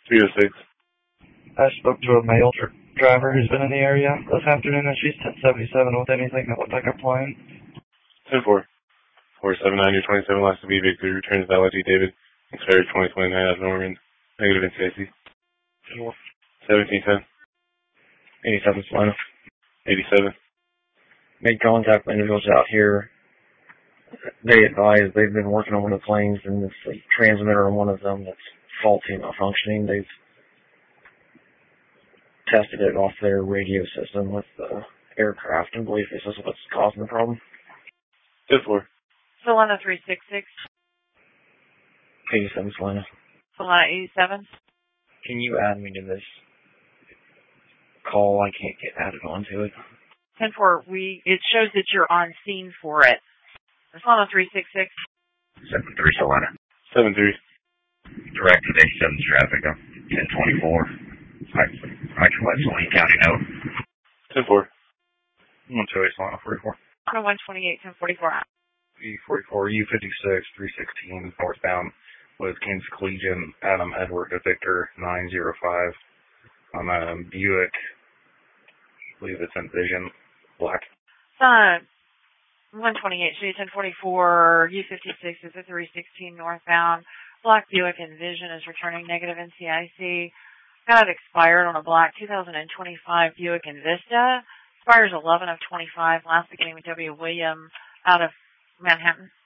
306. I spoke to a male driver who's been in the area this afternoon, and she's 1077 with anything that looked like a plane. 10-4. 479, your 27 last to be Victory. Returns to LIG David. Expired 2029 out of Norman. Negative in safety. 1710. 87 Solana. 87. Made contact with individuals out here. They advise they've been working on one of the planes, and it's the transmitter on one of them that's faulty and not functioning. They've tested it off their radio system with the aircraft and believe this is what's causing the problem. 10-4. Solana 366. 87 Solana. Solana 87. Can you add me to this call? I can't get added onto it. 10-4. It shows that you're on scene for it. Solana 366. 7-3 Solana. 7-3. Direct to 87's traffic. 1024. I can let Saline County know. 10-4. 128 Solana 44. 128, 1044. E44, U56, 316, northbound with Kansas Collegian, Adam Edward to Victor, 905. On a Buick, I believe it's Envision, black. 128, 1044, U56 is a 316 northbound. Black Buick Envision is returning negative NCIC. Got it expired on a black 2025 Buick Envista. Expires 11 of 25. Last beginning with W. William out of Manhattan.